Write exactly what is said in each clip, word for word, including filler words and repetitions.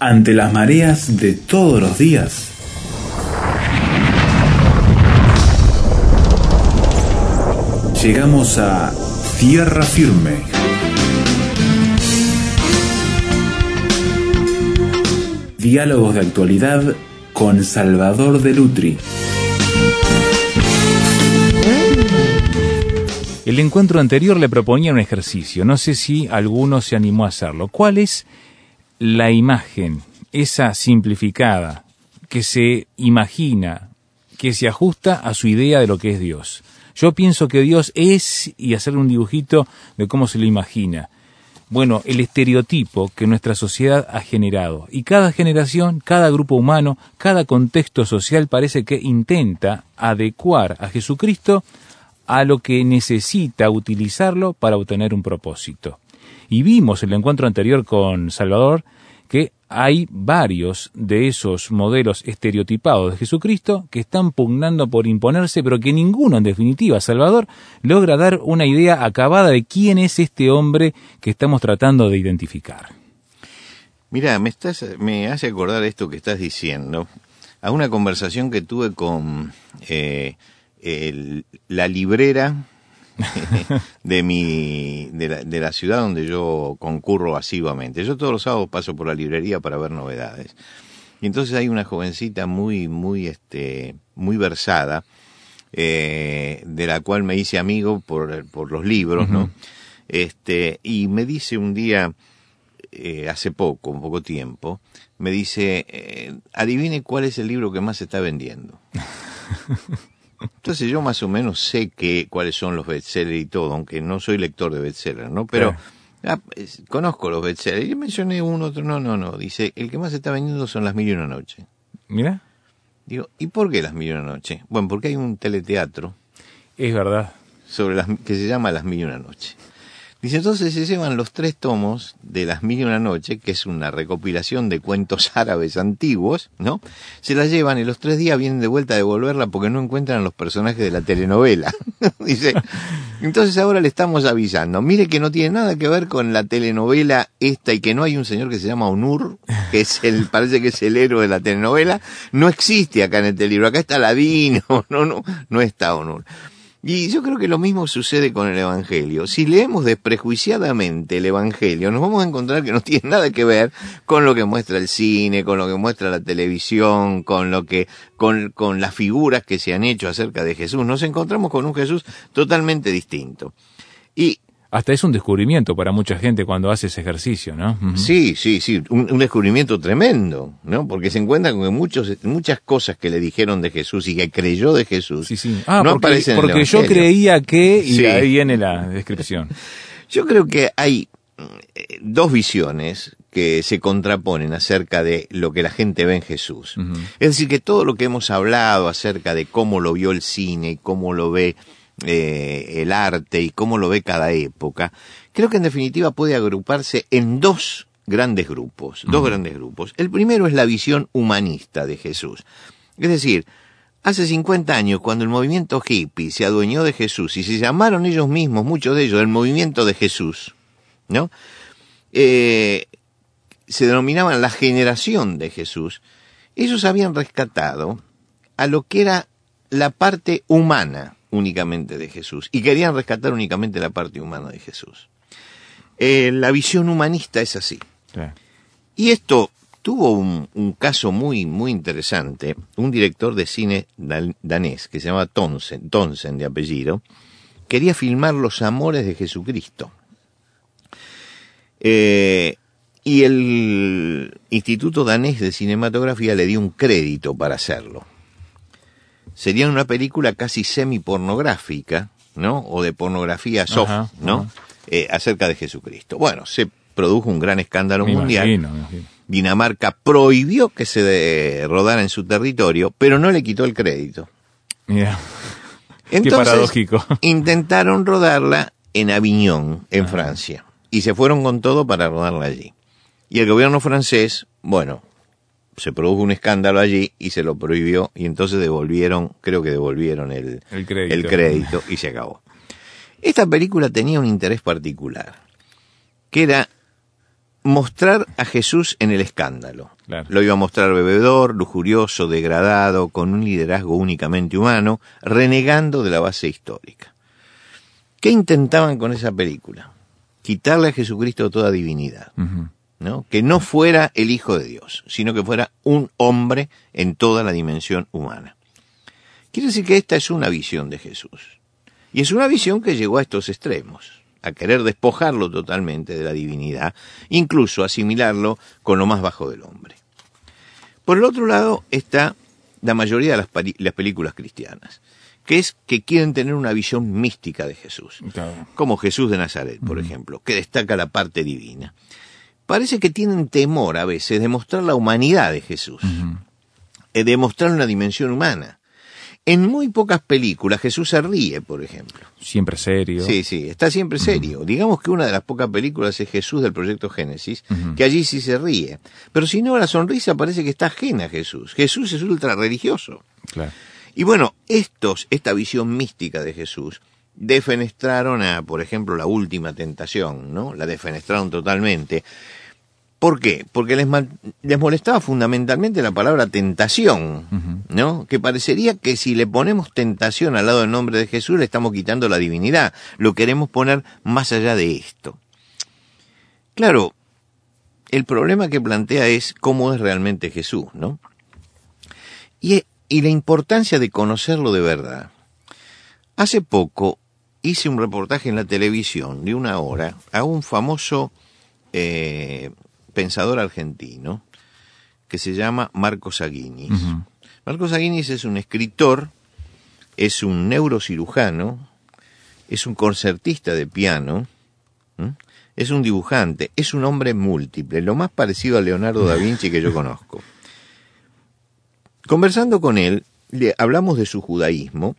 Ante las mareas de todos los días, llegamos a tierra firme. Diálogos de actualidad con Salvador de Lutri. El encuentro anterior le proponía un ejercicio, no sé si alguno se animó a hacerlo. ¿Cuál es la imagen, esa simplificada, que se imagina, que se ajusta a su idea de lo que es Dios? Yo pienso que Dios es, y hacer un dibujito de cómo se lo imagina. Bueno, el estereotipo que nuestra sociedad ha generado. Y cada generación, cada grupo humano, cada contexto social parece que intenta adecuar a Jesucristo a lo que necesita utilizarlo para obtener un propósito. Y vimos en el encuentro anterior con Salvador que hay varios de esos modelos estereotipados de Jesucristo que están pugnando por imponerse, pero que ninguno, en definitiva, Salvador, logra dar una idea acabada de quién es este hombre que estamos tratando de identificar. Mira, me estás, me hace acordar esto que estás diciendo a una conversación que tuve con eh, el, la librera de mi de la, de la ciudad donde yo concurro asiduamente. Yo todos los sábados paso por la librería para ver novedades. Y entonces hay una jovencita muy muy este muy versada, eh, de la cual me hice amigo por por los libros, uh-huh. ¿no? Este y me dice un día, eh, hace poco, un poco tiempo, me dice, eh, adivine cuál es el libro que más se está vendiendo. Entonces yo más o menos sé que cuáles son los bestsellers y todo, aunque no soy lector de bestsellers, ¿no? Pero ah, conozco los bestsellers. Y mencioné uno, otro, no, no, no. Dice, el que más se está vendiendo son Las Mil y Una Noche. Mira. Digo, ¿y por qué Las Mil y Una Noche? Bueno, porque hay un teleteatro. Es verdad. Sobre las, que se llama Las Mil y Una Noche. Dice, entonces se llevan los tres tomos de Las Mil y Una Noche, que es una recopilación de cuentos árabes antiguos, ¿no? Se la llevan y los tres días vienen de vuelta a devolverla porque no encuentran a los personajes de la telenovela. Dice, entonces ahora le estamos avisando, mire que no tiene nada que ver con la telenovela esta y que no hay un señor que se llama Onur, que es el, parece que es el héroe de la telenovela, no existe acá en este libro, acá está Ladino, no, no, no está Onur. Y yo creo que lo mismo sucede con el Evangelio. Si leemos desprejuiciadamente el Evangelio, nos vamos a encontrar que no tiene nada que ver con lo que muestra el cine, con lo que muestra la televisión, con lo que, con, con las figuras que se han hecho acerca de Jesús. Nos encontramos con un Jesús totalmente distinto. Y hasta es un descubrimiento para mucha gente cuando hace ese ejercicio, ¿no? Uh-huh. Sí, sí, sí, un, un descubrimiento tremendo, ¿no? Porque se encuentra con que muchos, muchas cosas que le dijeron de Jesús y que creyó de Jesús sí, sí. Ah, no porque, aparecen porque en el Evangelio. Yo creía que, y sí. Ahí viene la descripción. Yo creo que hay dos visiones que se contraponen acerca de lo que la gente ve en Jesús. Uh-huh. Es decir, que todo lo que hemos hablado acerca de cómo lo vio el cine y cómo lo ve Eh, el arte y cómo lo ve cada época, creo que en definitiva puede agruparse en dos grandes grupos, uh-huh. dos grandes grupos. El primero es la visión humanista de Jesús. Es decir, hace cincuenta años, cuando el movimiento hippie se adueñó de Jesús y se llamaron ellos mismos, muchos de ellos, el movimiento de Jesús, ¿no? Eh, se denominaban la generación de Jesús. Ellos habían rescatado a lo que era la parte humana únicamente de Jesús, y querían rescatar únicamente la parte humana de Jesús. Eh, la visión humanista es así. Sí. Y esto tuvo un, un caso muy, muy interesante. Un director de cine dan, danés, que se llamaba Tonsen, Tonsen de apellido, quería filmar los amores de Jesucristo. Eh, y el Instituto Danés de Cinematografía le dio un crédito para hacerlo. Sería una película casi semi-pornográfica, ¿no? O de pornografía soft, ajá, ¿no? Ajá. Eh, acerca de Jesucristo. Bueno, se produjo un gran escándalo me mundial. Imagino, me imagino. Dinamarca prohibió que se de, rodara en su territorio, pero no le quitó el crédito. Mira, entonces, qué paradójico. Intentaron rodarla en Aviñón, en ajá. Francia, y se fueron con todo para rodarla allí. Y el gobierno francés, bueno, se produjo un escándalo allí y se lo prohibió, y entonces devolvieron, creo que devolvieron el, el, crédito. el crédito y se acabó. Esta película tenía un interés particular, que era mostrar a Jesús en el escándalo. Claro. Lo iba a mostrar bebedor, lujurioso, degradado, con un liderazgo únicamente humano, renegando de la base histórica. ¿Qué intentaban con esa película? Quitarle a Jesucristo toda divinidad. Uh-huh. ¿No? Que no fuera el Hijo de Dios, sino que fuera un hombre en toda la dimensión humana. Quiere decir que esta es una visión de Jesús. Y es una visión que llegó a estos extremos, a querer despojarlo totalmente de la divinidad, incluso asimilarlo con lo más bajo del hombre. Por el otro lado está la mayoría de las, pari- las películas cristianas, que es que quieren tener una visión mística de Jesús, Claro. como Jesús de Nazaret, por uh-huh. ejemplo, que destaca la parte divina. Parece que tienen temor a veces de mostrar la humanidad de Jesús, Uh-huh. eh, de mostrar una dimensión humana. En muy pocas películas Jesús se ríe, por ejemplo. Siempre serio. Sí, sí, está siempre serio. Uh-huh. Digamos que una de las pocas películas es Jesús del Proyecto Génesis, Uh-huh. que allí sí se ríe. Pero si no, la sonrisa parece que está ajena a Jesús. Jesús es ultra religioso. Claro. Y bueno, estos, esta visión mística de Jesús, defenestraron a, por ejemplo, la última tentación, ¿no? La defenestraron totalmente. ¿Por qué? Porque les, mal, les molestaba fundamentalmente la palabra tentación, Uh-huh. ¿no? Que parecería que si le ponemos tentación al lado del nombre de Jesús le estamos quitando la divinidad. Lo queremos poner más allá de esto. Claro, el problema que plantea es cómo es realmente Jesús, ¿no? Y, y la importancia de conocerlo de verdad. Hace poco hice un reportaje en la televisión de una hora a un famoso eh, pensador argentino que se llama Marcos Aguinis. Uh-huh. Marcos Aguinis es un escritor, es un neurocirujano, es un concertista de piano, ¿m? Es un dibujante, es un hombre múltiple, lo más parecido a Leonardo da Vinci que yo conozco. Conversando con él, le hablamos de su judaísmo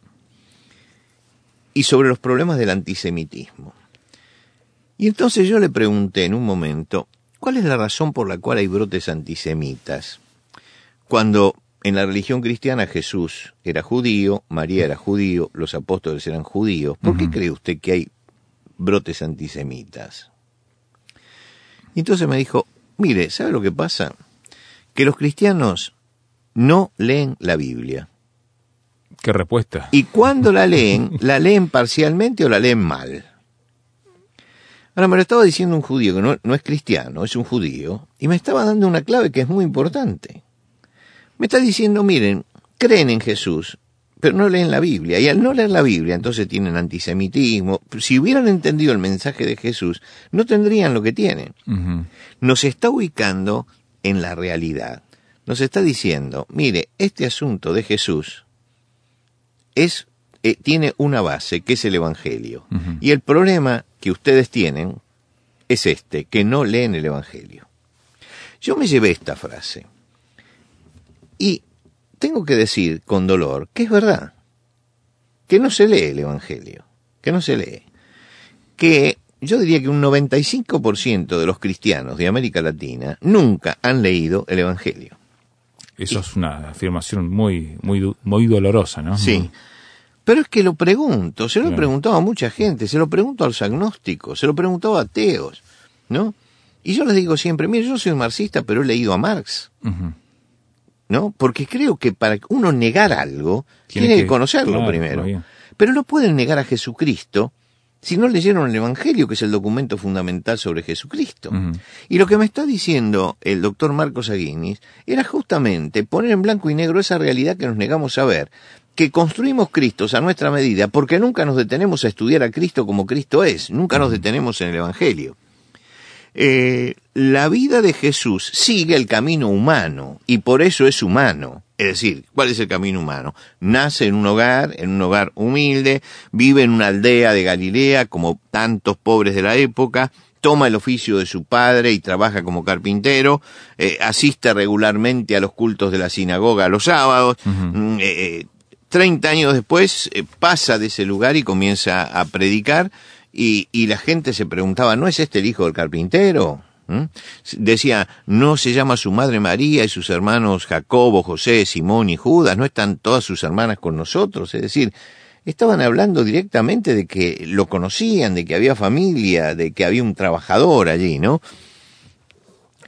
y sobre los problemas del antisemitismo. Y entonces yo le pregunté en un momento, ¿cuál es la razón por la cual hay brotes antisemitas? Cuando en la religión cristiana Jesús era judío, María era judío, los apóstoles eran judíos, ¿por qué uh-huh. cree usted que hay brotes antisemitas? Y entonces me dijo, mire, ¿sabe lo que pasa? Que los cristianos no leen la Biblia. ¿Qué respuesta? Y cuando la leen, la leen parcialmente o la leen mal. Ahora, me lo estaba diciendo un judío que no, no es cristiano, es un judío, y me estaba dando una clave que es muy importante. Me está diciendo, miren, creen en Jesús, pero no leen la Biblia, y al no leer la Biblia, entonces tienen antisemitismo. Si hubieran entendido el mensaje de Jesús, no tendrían lo que tienen. Uh-huh. Nos está ubicando en la realidad. Nos está diciendo, mire, este asunto de Jesús es, eh, tiene una base, que es el Evangelio. Uh-huh. Y el problema que ustedes tienen es este, que no leen el Evangelio. Yo me llevé esta frase. Y tengo que decir con dolor que es verdad. Que no se lee el Evangelio. Que no se lee. Que yo diría que un noventa y cinco por ciento de los cristianos de América Latina nunca han leído el Evangelio. Eso y, es una afirmación muy, muy, muy dolorosa, ¿no? Sí. Muy... Pero es que lo pregunto, se lo claro. he preguntado a mucha gente, se lo pregunto a los agnósticos, se lo he preguntado a ateos, ¿no? Y yo les digo siempre, mire, yo soy un marxista, pero he leído a Marx, uh-huh. ¿no? Porque creo que para uno negar algo, tiene, tiene que, que conocerlo claro, primero. Pero no pueden negar a Jesucristo si no leyeron el Evangelio, que es el documento fundamental sobre Jesucristo. Uh-huh. Y lo que me está diciendo el doctor Marcos Aguinis era justamente poner en blanco y negro esa realidad que nos negamos a ver, que construimos Cristos a nuestra medida porque nunca nos detenemos a estudiar a Cristo como Cristo es, nunca nos detenemos en el Evangelio. Eh, la vida de Jesús sigue el camino humano y por eso es humano. Es decir, ¿cuál es el camino humano? Nace en un hogar, en un hogar humilde, vive en una aldea de Galilea como tantos pobres de la época, toma el oficio de su padre y trabaja como carpintero, eh, asiste regularmente a los cultos de la sinagoga los sábados, uh-huh. eh, treinta años después eh, pasa de ese lugar y comienza a predicar y, y la gente se preguntaba, ¿no es este el hijo del carpintero? ¿Mm? Decía, ¿no se llama su madre María y sus hermanos Jacobo, José, Simón y Judas? ¿No están todas sus hermanas con nosotros? Es decir, estaban hablando directamente de que lo conocían, de que había familia, de que había un trabajador allí, ¿no?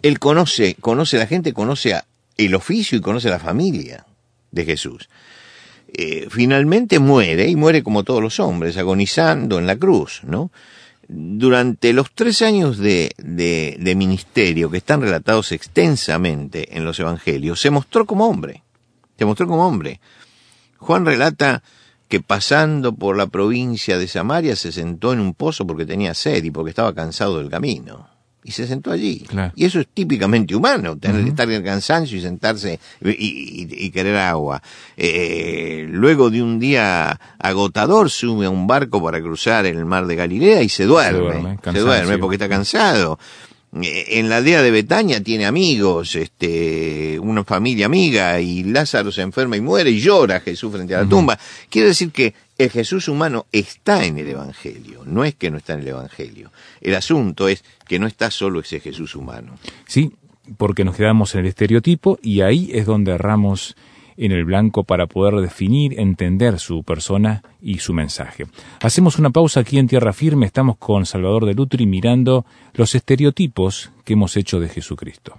Él conoce, conoce la gente, conoce a el oficio y conoce a la familia de Jesús. Eh, finalmente muere, y muere como todos los hombres, agonizando en la cruz, ¿no? Durante los tres años de, de, de ministerio, que están relatados extensamente en los evangelios, se mostró como hombre, se mostró como hombre. Juan relata que pasando por la provincia de Samaria se sentó en un pozo porque tenía sed y porque estaba cansado del camino. Y se sentó allí. Claro. Y eso es típicamente humano, tener uh-huh. estar en el cansancio y sentarse y, y, y querer agua. Eh, luego de un día agotador, sube a un barco para cruzar el mar de Galilea y se duerme. Se duerme, se duerme porque está cansado. Eh, en la aldea de Betania tiene amigos, este, una familia amiga, y Lázaro se enferma y muere y llora Jesús frente a la uh-huh. tumba. Quiere decir que el Jesús humano está en el Evangelio, no es que no está en el Evangelio. El asunto es que no está solo ese Jesús humano. Sí, porque nos quedamos en el estereotipo y ahí es donde erramos en el blanco para poder definir, entender su persona y su mensaje. Hacemos una pausa aquí en Tierra Firme, estamos con Salvador de Lutri mirando los estereotipos que hemos hecho de Jesucristo.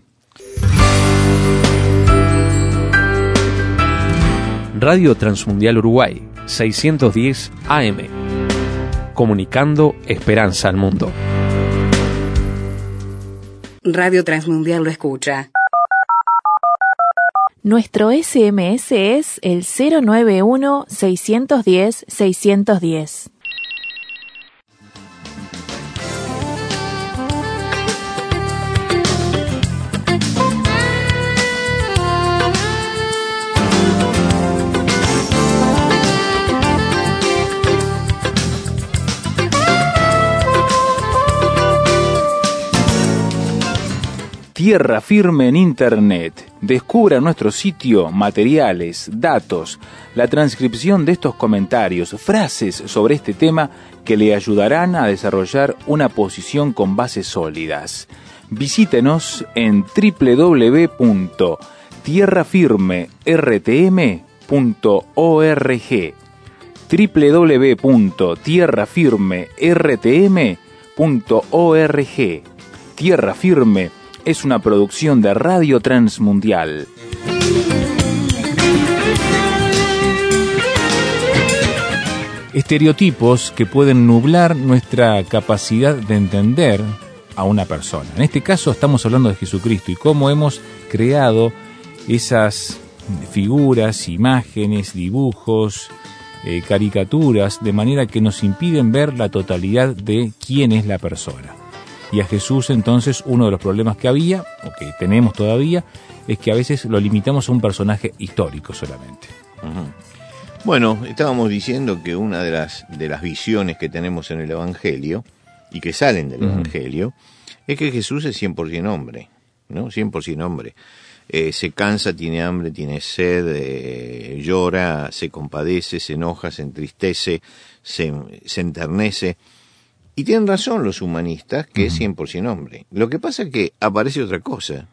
Radio Transmundial Uruguay, seiscientos diez A M. Comunicando esperanza al mundo. Radio Transmundial lo escucha. Nuestro S M S es el cero nueve uno, seiscientos diez, seiscientos diez. Tierra Firme en Internet. Descubra nuestro sitio materiales, datos, la transcripción de estos comentarios, frases sobre este tema que le ayudarán a desarrollar una posición con bases sólidas. Visítenos en doble u doble u doble u punto tierra firme r t m punto org, doble u doble u doble u punto tierra firme r t m punto org. Tierra Firme es una producción de Radio Transmundial. Estereotipos que pueden nublar nuestra capacidad de entender a una persona. En este caso estamos hablando de Jesucristo y cómo hemos creado esas figuras, imágenes, dibujos, eh, caricaturas, de manera que nos impiden ver la totalidad de quién es la persona. Y a Jesús, entonces, uno de los problemas que había, o que tenemos todavía, es que a veces lo limitamos a un personaje histórico solamente. Uh-huh. Bueno, estábamos diciendo que una de las, de las visiones que tenemos en el Evangelio, y que salen del uh-huh. Evangelio, es que Jesús es cien por ciento hombre, ¿no? cien por ciento hombre. Eh, se cansa, tiene hambre, tiene sed, eh, llora, se compadece, se enoja, se entristece, se, se enternece. Y tienen razón los humanistas que uh-huh. es cien por ciento hombre. Lo que pasa es que aparece otra cosa.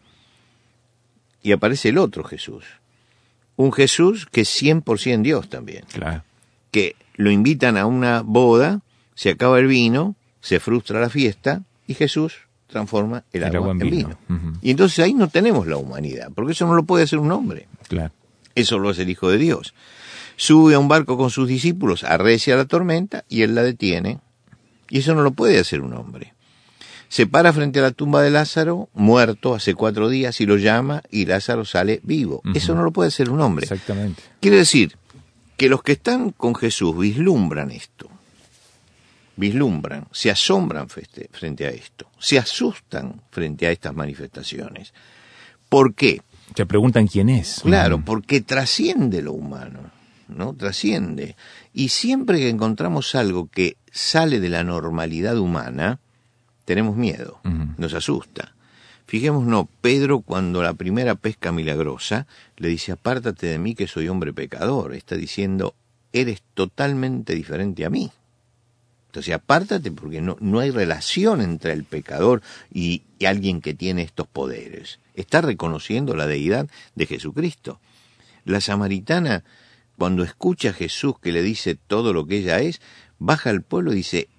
Y aparece el otro Jesús. Un Jesús que es cien por ciento Dios también. Claro. Que lo invitan a una boda, se acaba el vino, se frustra la fiesta, y Jesús transforma el, el agua, agua en vino. vino. Uh-huh. Y entonces ahí no tenemos la humanidad, porque eso no lo puede hacer un hombre. Claro. Eso lo hace el Hijo de Dios. Sube a un barco con sus discípulos, arrecia la tormenta, y él la detiene. Y eso no lo puede hacer un hombre. Se para frente a la tumba de Lázaro, muerto hace cuatro días, y lo llama, y Lázaro sale vivo. Uh-huh. Eso no lo puede hacer un hombre. Exactamente. Quiere decir que los que están con Jesús vislumbran esto. Vislumbran, se asombran frente, frente a esto. Se asustan frente a estas manifestaciones. ¿Por qué? Se preguntan quién es. Claro, uh-huh. porque trasciende lo humano, ¿no? Trasciende. Y siempre que encontramos algo que sale de la normalidad humana, tenemos miedo, uh-huh. nos asusta. Fijémonos, Pedro, cuando la primera pesca milagrosa, le dice, apártate de mí que soy hombre pecador. Está diciendo, eres totalmente diferente a mí. Entonces, apártate porque no, no hay relación entre el pecador y, y alguien que tiene estos poderes. Está reconociendo la deidad de Jesucristo. La samaritana, cuando escucha a Jesús que le dice todo lo que ella es, baja al pueblo y dice,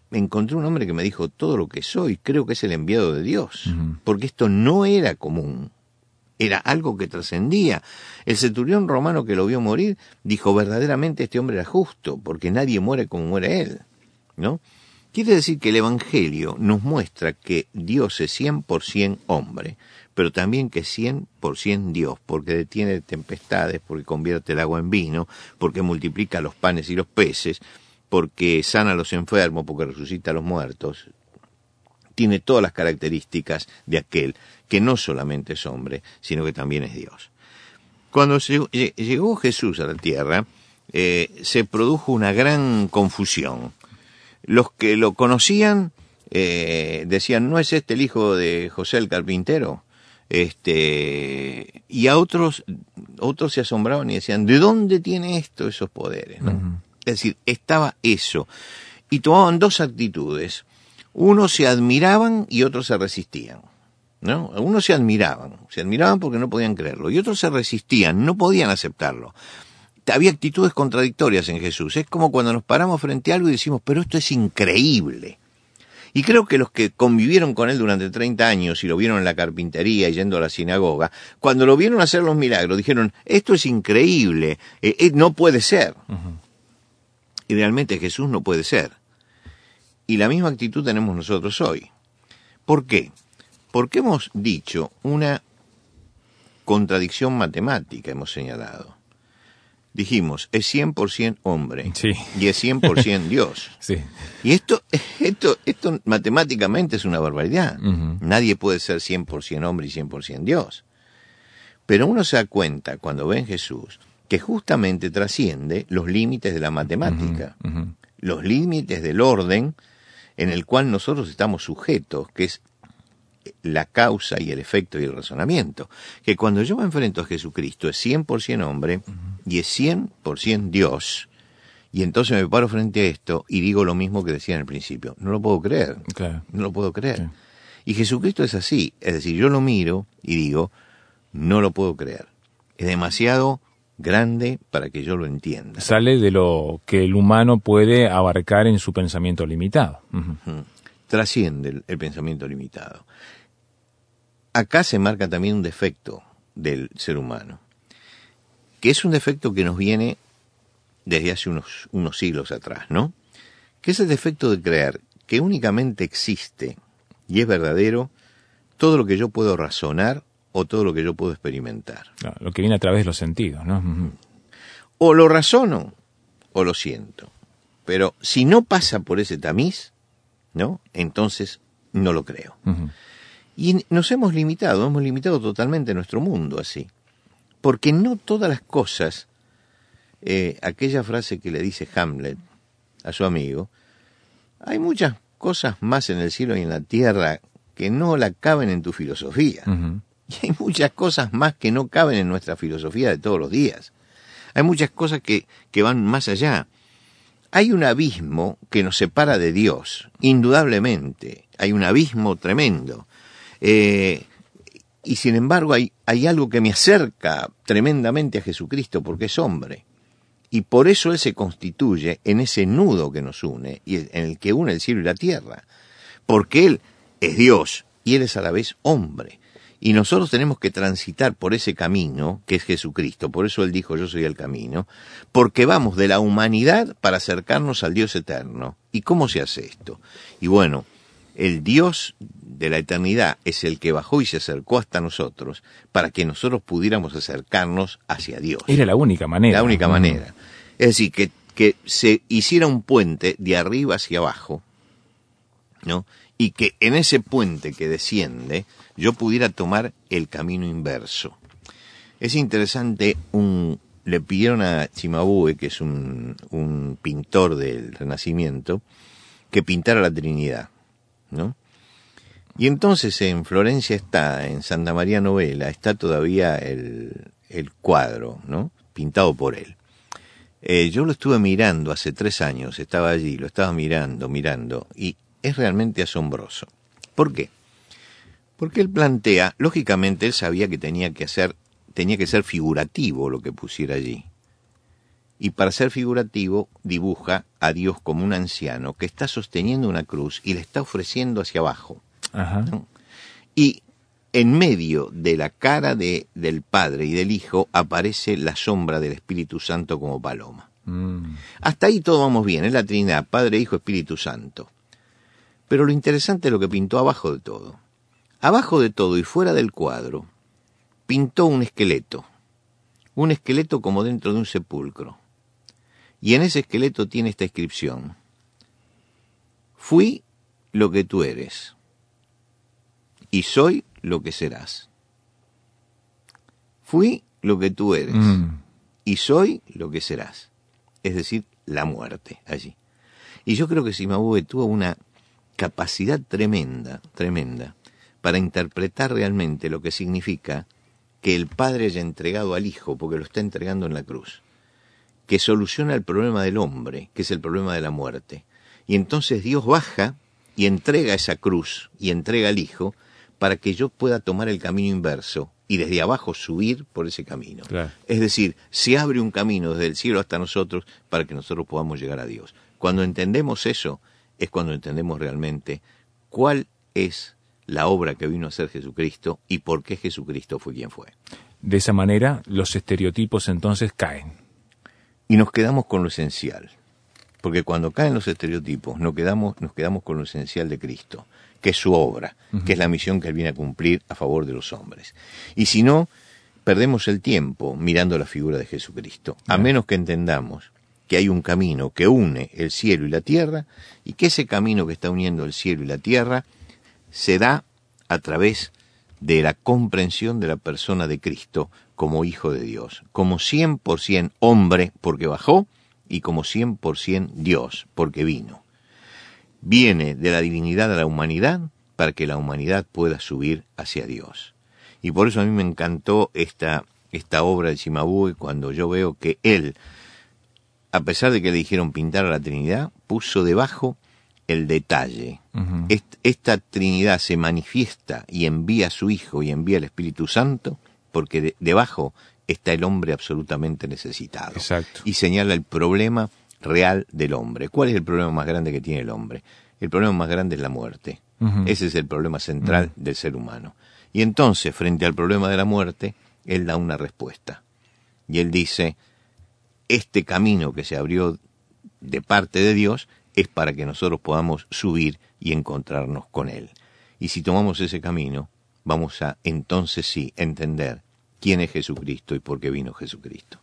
encontré un hombre que me dijo todo lo que soy, creo que es el enviado de Dios, Uh-huh. porque esto no era común, era algo que trascendía. El centurión romano que lo vio morir dijo, verdaderamente este hombre era justo, porque nadie muere como muere él, ¿no? Quiere decir que el Evangelio nos muestra que Dios es cien por ciento hombre, pero también que es cien por ciento Dios, porque detiene tempestades, porque convierte el agua en vino, porque multiplica los panes y los peces, porque sana a los enfermos, porque resucita a los muertos. Tiene todas las características de aquel que no solamente es hombre, sino que también es Dios. Cuando llegó Jesús a la tierra, eh, se produjo una gran confusión. Los que lo conocían eh, decían, ¿no es este el hijo de José el carpintero? Este, y a otros, otros se asombraban y decían, ¿de dónde tiene esto esos poderes? ¿No? Uh-huh. Es decir, estaba eso. Y tomaban dos actitudes. Unos se admiraban y otros se resistían, ¿no? Unos se admiraban, se admiraban porque no podían creerlo, y otros se resistían, no podían aceptarlo. Había actitudes contradictorias en Jesús. Es como cuando nos paramos frente a algo y decimos, pero esto es increíble. Y creo que los que convivieron con él durante treinta años y lo vieron en la carpintería y yendo a la sinagoga, cuando lo vieron hacer los milagros, dijeron, esto es increíble, eh, eh, no puede ser. Uh-huh. Y realmente Jesús no puede ser. Y la misma actitud tenemos nosotros hoy. ¿Por qué? Porque hemos dicho una contradicción matemática, hemos señalado. Dijimos, es cien por ciento hombre, sí, y es cien por ciento Dios. Sí. Y esto, esto, esto matemáticamente es una barbaridad. Uh-huh. Nadie puede ser cien por ciento hombre y cien por ciento Dios. Pero uno se da cuenta, cuando ve en Jesús, que justamente trasciende los límites de la matemática, uh-huh. Uh-huh. los límites del orden en el cual nosotros estamos sujetos, que es la causa y el efecto y el razonamiento. Que cuando yo me enfrento a Jesucristo es cien por ciento hombre uh-huh. y es cien por ciento Dios, y entonces me paro frente a esto y digo lo mismo que decía en el principio. No lo puedo creer. Claro. No lo puedo creer. Sí. Y Jesucristo es así. Es decir, yo lo miro y digo, no lo puedo creer. Es demasiado grande para que yo lo entienda. Sale de lo que el humano puede abarcar en su pensamiento limitado. Uh-huh. Uh-huh. Trasciende el, el pensamiento limitado. Acá se marca también un defecto del ser humano, que es un defecto que nos viene desde hace unos, unos siglos atrás, ¿no? Que es el defecto de creer que únicamente existe y es verdadero todo lo que yo puedo razonar o todo lo que yo puedo experimentar. Claro, lo que viene a través de los sentidos, ¿no? Uh-huh. O lo razono o lo siento. Pero si no pasa por ese tamiz, ¿no? Entonces no lo creo. Uh-huh. Y nos hemos limitado, hemos limitado totalmente nuestro mundo así. Porque no todas las cosas, eh, aquella frase que le dice Hamlet a su amigo, hay muchas cosas más en el cielo y en la tierra que no la caben en tu filosofía. Uh-huh. Y hay muchas cosas más que no caben en nuestra filosofía de todos los días. Hay muchas cosas que, que van más allá. Hay un abismo que nos separa de Dios, indudablemente. Hay un abismo tremendo. Eh, y sin embargo hay, hay algo que me acerca tremendamente a Jesucristo porque es hombre. Y por eso Él se constituye en ese nudo que nos une, y en el que une el cielo y la tierra. Porque Él es Dios y Él es a la vez hombre. Y nosotros tenemos que transitar por ese camino que es Jesucristo. Por eso Él dijo, yo soy el camino. Porque vamos de la humanidad para acercarnos al Dios eterno. ¿Y cómo se hace esto? Y bueno, el Dios de la eternidad es el que bajó y se acercó hasta nosotros para que nosotros pudiéramos acercarnos hacia Dios. Era la única manera. La única manera. Es decir, que, que se hiciera un puente de arriba hacia abajo, ¿no? Y que en ese puente que desciende yo pudiera tomar el camino inverso. Es interesante, un, le pidieron a Cimabue, que es un, un pintor del Renacimiento, que pintara la Trinidad, ¿no? Y entonces en Florencia está, en Santa María Novella, está todavía el, el cuadro, ¿no? Pintado por él. Eh, yo lo estuve mirando hace tres años, estaba allí, lo estaba mirando, mirando, y es realmente asombroso. ¿Por qué? Porque él plantea, lógicamente él sabía que tenía que hacer, tenía que ser figurativo lo que pusiera allí. y para ser figurativo dibuja a Dios como un anciano que está sosteniendo una cruz y le está ofreciendo hacia abajo. Ajá. ¿No? Y en medio de la cara de, del Padre y del Hijo aparece la sombra del Espíritu Santo como paloma. Mm. Hasta ahí todo vamos bien, es la Trinidad, Padre, Hijo, Espíritu Santo. Pero lo interesante es lo que pintó abajo de todo. Abajo de todo y fuera del cuadro, pintó un esqueleto. Un esqueleto como dentro de un sepulcro. Y en ese esqueleto tiene esta inscripción: fui lo que tú eres, y soy lo que serás. Fui lo que tú eres, Mm. y soy lo que serás. Es decir, la muerte allí. Y yo creo que Cimabue tuvo una capacidad tremenda, tremenda, para interpretar realmente lo que significa que el Padre haya entregado al Hijo, porque lo está entregando en la cruz, que soluciona el problema del hombre, que es el problema de la muerte. Y entonces Dios baja y entrega esa cruz, y entrega al Hijo, para que yo pueda tomar el camino inverso, y desde abajo subir por ese camino. Claro. Es decir, se abre un camino desde el cielo hasta nosotros, para que nosotros podamos llegar a Dios. Cuando entendemos eso, es cuando entendemos realmente cuál es la obra que vino a hacer Jesucristo, y por qué Jesucristo fue quien fue. De esa manera, los estereotipos entonces caen. Y nos quedamos con lo esencial. Porque cuando caen los estereotipos, nos quedamos, nos quedamos con lo esencial de Cristo, que es su obra, uh-huh. que es la misión que Él viene a cumplir a favor de los hombres. Y si no, perdemos el tiempo mirando la figura de Jesucristo, a menos que entendamos que hay un camino que une el cielo y la tierra, y que ese camino que está uniendo el cielo y la tierra se da a través de la comprensión de la persona de Cristo como Hijo de Dios, como cien por ciento hombre porque bajó, y como cien por ciento Dios porque vino. Viene de la divinidad a la humanidad para que la humanidad pueda subir hacia Dios. Y por eso a mí me encantó esta, esta obra de Cimabue, cuando yo veo que él, a pesar de que le dijeron pintar a la Trinidad, puso debajo el detalle. Uh-huh. Est, esta Trinidad se manifiesta y envía a su Hijo y envía al Espíritu Santo, porque de, debajo está el hombre absolutamente necesitado. Exacto. Y señala el problema real del hombre. ¿Cuál es el problema más grande que tiene el hombre? El problema más grande es la muerte. Uh-huh. Ese es el problema central uh-huh. del ser humano. Y entonces, frente al problema de la muerte, él da una respuesta. Y él dice, este camino que se abrió de parte de Dios es para que nosotros podamos subir y encontrarnos con Él. Y si tomamos ese camino, vamos a entonces sí entender quién es Jesucristo y por qué vino Jesucristo.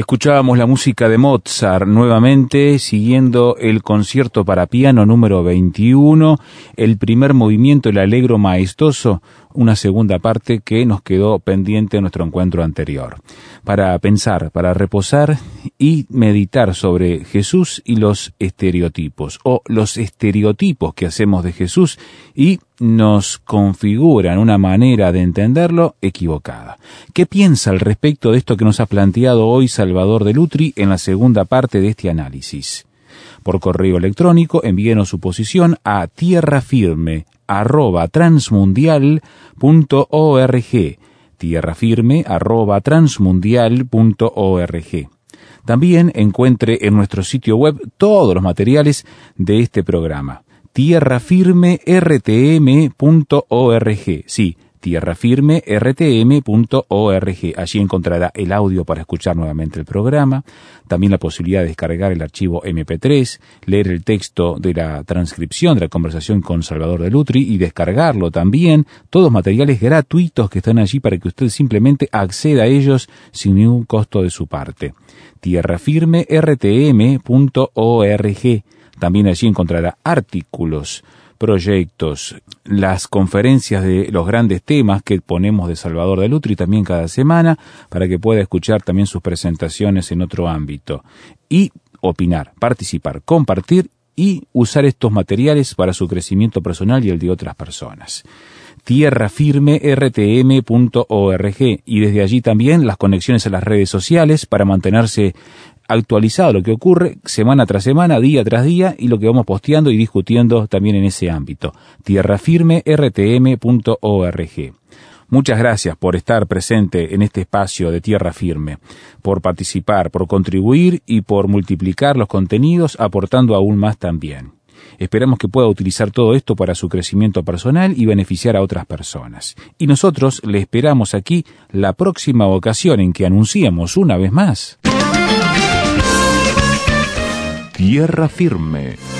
Escuchábamos la música de Mozart nuevamente, siguiendo el concierto para piano número veintiuno, el primer movimiento, el Allegro maestoso, una segunda parte que nos quedó pendiente de nuestro encuentro anterior. Para pensar, para reposar y meditar sobre Jesús y los estereotipos, o los estereotipos que hacemos de Jesús y nos configuran una manera de entenderlo equivocada. ¿Qué piensa al respecto de esto que nos ha planteado hoy Salvador de Lutri en la segunda parte de este análisis? Por correo electrónico envíenos su posición a tierrafirme arroba transmundial punto org, tierrafirme arroba transmundial punto org. También encuentre en nuestro sitio web todos los materiales de este programa, tierrafirme r t m punto org, sí, tierrafirme r t m punto org. Allí encontrará el audio para escuchar nuevamente el programa, también la posibilidad de descargar el archivo eme pe tres, leer el texto de la transcripción de la conversación con Salvador de Lutri y descargarlo también, todos materiales gratuitos que están allí para que usted simplemente acceda a ellos sin ningún costo de su parte. tierrafirme r t m punto org. También allí encontrará artículos, proyectos, las conferencias de los grandes temas que ponemos de Salvador de Lutri también cada semana para que pueda escuchar también sus presentaciones en otro ámbito y opinar, participar, compartir y usar estos materiales para su crecimiento personal y el de otras personas. tierrafirme r t m punto org y desde allí también las conexiones a las redes sociales para mantenerse actualizado lo que ocurre semana tras semana, día tras día y lo que vamos posteando y discutiendo también en ese ámbito. tierrafirme r t m punto org. Muchas gracias por estar presente en este espacio de Tierra Firme, por participar, por contribuir y por multiplicar los contenidos aportando aún más también. Esperamos que pueda utilizar todo esto para su crecimiento personal y beneficiar a otras personas. Y nosotros le esperamos aquí la próxima ocasión en que anunciemos una vez más Tierra Firme.